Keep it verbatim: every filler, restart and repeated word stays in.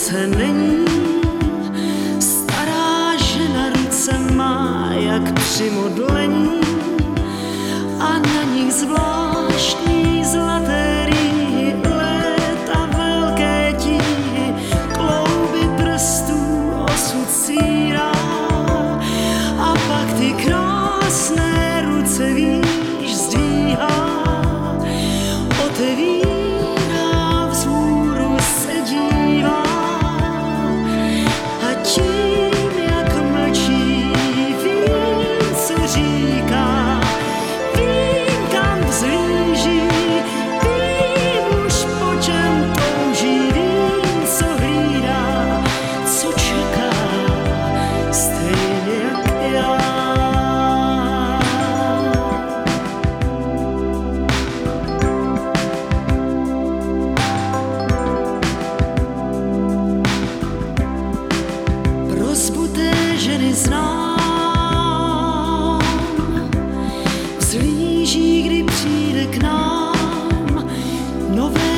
slunce není, stará žena ruce má jak při modlení a na nich zvláštní zlaté rýhy, léta velké tíhy, klouby prstů osud sírá a pak ty krásné ruce víš zdvíhá, otevírá vzhůru se dívá a tím, jak mlčí, vím, co říká, vím, kam vzhlíží, vím už, po čem touží, vím, co hlídá, co čeká, stejně jak já. Rozbuté ženy znám, vzhlíží, kdy přijde k nám nové